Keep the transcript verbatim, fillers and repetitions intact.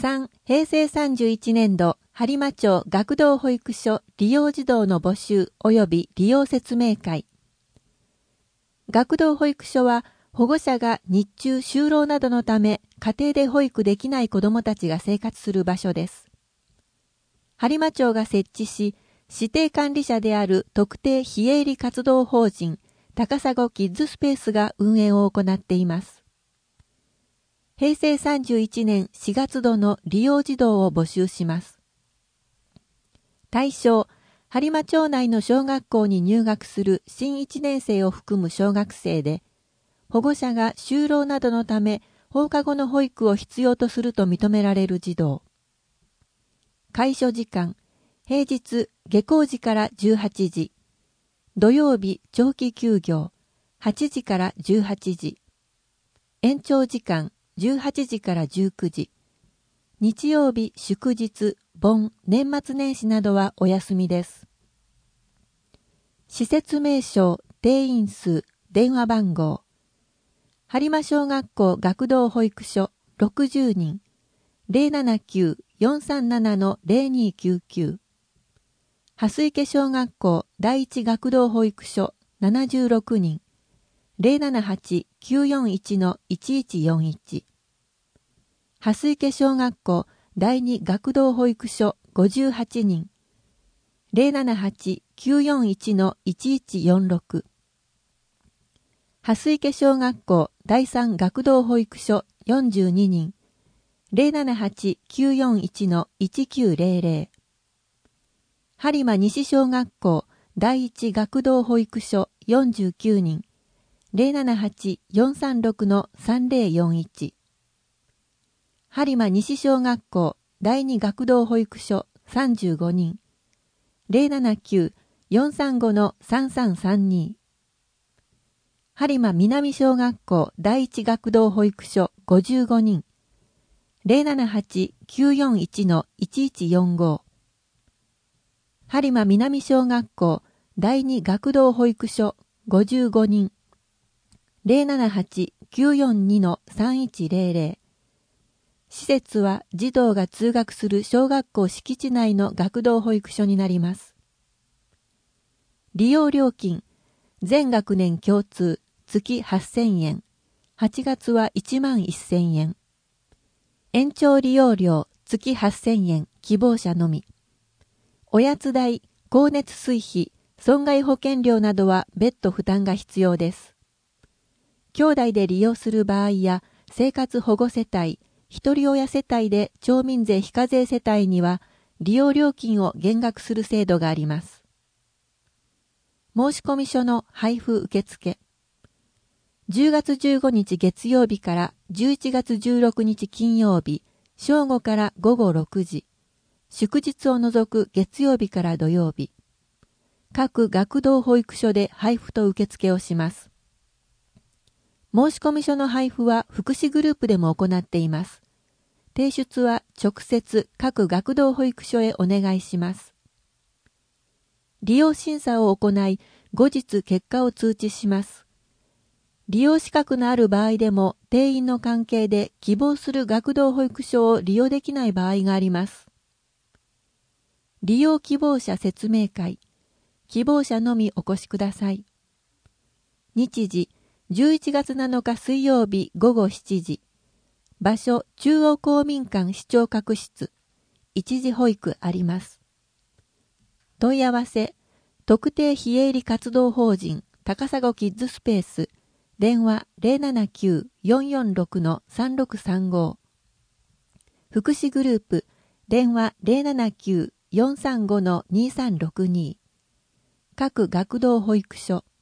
さん、平成さんじゅういちねん度、播磨町学童保育所利用児童の募集及び利用説明会。学童保育所は、保護者が日中就労などのため、家庭で保育できない子どもたちが生活する場所です。播磨町が設置し、指定管理者である特定非営利活動法人高砂キッズスペースが運営を行っています。平成さんじゅういちねんしがつ度の利用児童を募集します。対象、播磨町内の小学校に入学する新いちねん生を含む小学生で、保護者が就労などのため放課後の保育を必要とすると認められる児童。開所時間、平日下校時からじゅうはちじ、土曜日長期休業はちじからじゅうはちじ、延長時間じゅうはちじからじゅうくじ、日曜日祝日、盆、年末年始などはお休みです。施設名称、定員数、電話番号。播磨小学校学童保育所ろくじゅうにん ゼロななきゅう よんさんなな ゼロにきゅうきゅう。蓮池小学校第一学童保育所ななじゅうろくにん ゼロななはち きゅうよんいち いちいちよんいち。蓮池小学校第二学童保育所ごじゅうはちにん ゼロななはち きゅうよんいち いちいちよんろく。蓮池小学校第三学童保育所よんじゅうににん ゼロななはち きゅうよんいち いちきゅうゼロゼロ。播磨西小学校第一学童保育所よんじゅうきゅうにん ゼロななはち よんさんろく さんゼロよんいち。播磨西小学校第二学童保育所さんじゅうごにん ゼロななきゅう よんさんご さんさんさんに。播磨南小学校第一学童保育所ごじゅうごにん ゼロななはち きゅうよんいち いちいちよんご。播磨南小学校第二学童保育所ごじゅうごにん ゼロななはち きゅうよんに さんいちゼロゼロ。施設は児童が通学する小学校敷地内の学童保育所になります。利用料金、全学年共通、月はっせんえん、はちがつはいちまんせんえん。延長利用料、月はっせんえん、希望者のみ。おやつ代、光熱水費、損害保険料などは別途負担が必要です。兄弟で利用する場合や、生活保護世帯、一人親世帯で町民税非課税世帯には、利用料金を減額する制度があります。申込書の配布受付。じゅうがつじゅうごにち月曜日からじゅういちがつじゅうろくにち金曜日、正午から午後ろくじ。祝日を除く月曜日から土曜日。各学童保育所で配布と受付をします。申込書の配布は福祉グループでも行っています。提出は直接各学童保育所へお願いします。利用審査を行い、後日結果を通知します。利用資格のある場合でも定員の関係で希望する学童保育所を利用できない場合があります。利用希望者説明会。希望者のみお越しください。日時、じゅういちがつなのか水曜日午後しちじ。場所、中央公民館視聴覚室。一時保育あります。問い合わせ、特定非営利活動法人高砂キッズスペース。電話 ゼロななきゅう よんよんろく さんろくさんご。福祉グループ。電話 ゼロななきゅう よんさんご にさんろくに。各学童保育所。